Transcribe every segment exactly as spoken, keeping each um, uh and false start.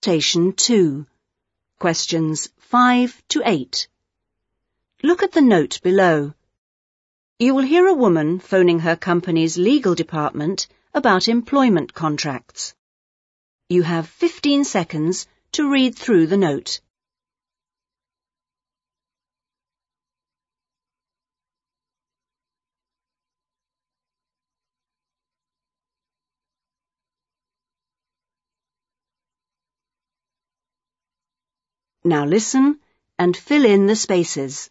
Station two. Questions five to eight. Look at the note below. You will hear a woman phoning her company's legal department about employment contracts. You have fifteen seconds to read through the note. Now listen and fill in the spaces.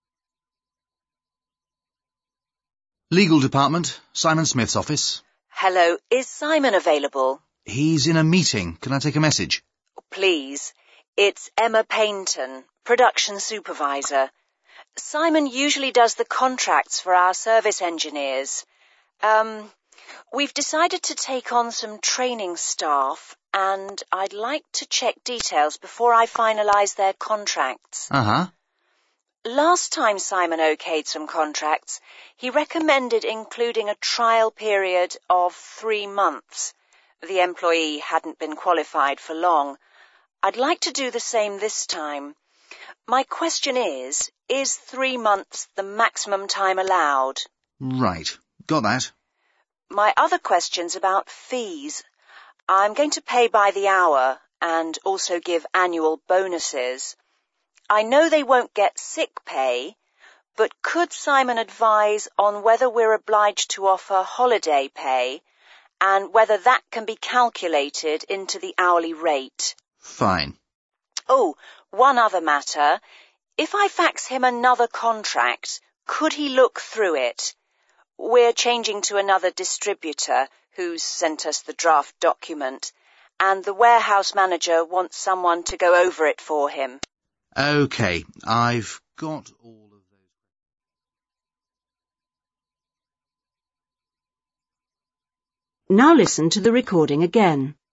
Legal Department, Simon Smith's office. Hello, is Simon available? He's in a meeting. Can I take a message? Please. It's Emma Paynton, production supervisor. Simon usually does the contracts for our service engineers. Um, we've decided to take on some training staff, and I'd like to check details before I finalise their contracts. Uh-huh. Last time Simon okayed some contracts, he recommended including a trial period of three months. The employee hadn't been qualified for long. I'd like to do the same this time. My question is, is three months the maximum time allowed? Right. Got that. My other question's about fees. I'm going to pay by the hour and also give annual bonuses. I know they won't get sick pay, but could Simon advise on whether we're obliged to offer holiday pay and whether that can be calculated into the hourly rate? Fine. Oh, one other matter. If I fax him another contract, could he look through it? We're changing to another distributor who's sent us the draft document, and the warehouse manager wants someone to go over it for him. OK, I've got all of those. Now listen to the recording again.